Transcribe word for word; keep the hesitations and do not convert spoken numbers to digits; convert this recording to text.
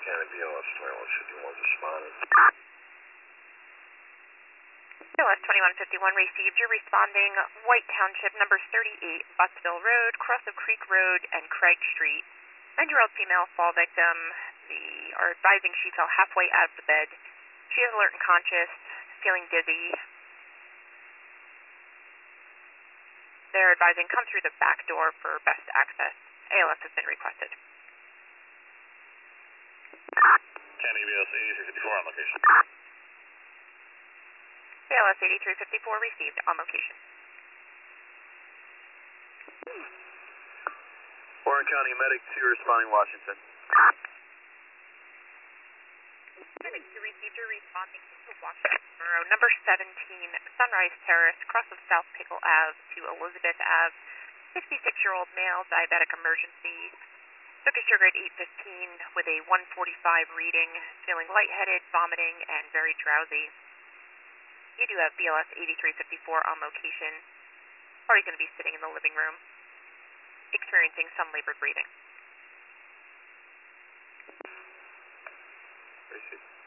County B L S twenty-one fifty-one responded. B L S twenty-one fifty-one received. You're responding White Township, number thirty-eight, Buttsville Road, Cross of Creek Road, and Craig Street. nine-year-old female fall victim. They are advising she fell halfway out of the bed. She is alert and conscious, feeling dizzy. They're advising come through the back door for best access. A L S has been requested. County B L S eighty-three fifty-four on location. A L S eighty-three fifty-four received on location. Warren County Medic two responding Washington. Medic two received. You're responding to Washington Borough, number seventeen, Sunrise Terrace, cross of South Pickle Ave to Elizabeth Ave. sixty-six-year-old male, diabetic emergency. Took his sugar at eight fifteen with a one forty-five reading, feeling lightheaded, vomiting, and very drowsy. You do have B L S eighty-three fifty-four on location. Party's going to be sitting in the living room, experiencing some labored breathing. Received.